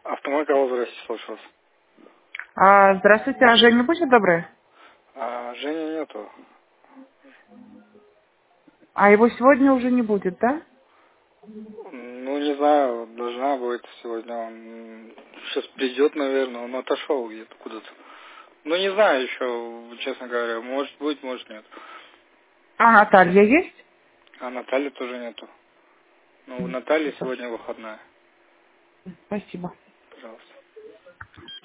Автомойка возрасте слышался. Здравствуйте, а Женя, будьте добры. А Жени нету. А его сегодня уже не будет, да? Ну, не знаю, должна быть сегодня. Он сейчас придет, наверное. Он отошел где-то куда-то. Ну, не знаю еще, честно говоря. Может быть, может нет. А Наталья есть? А Натальи тоже нету. Ну, у Натальи Спасибо. сегодня выходная. Спасибо. Пожалуйста.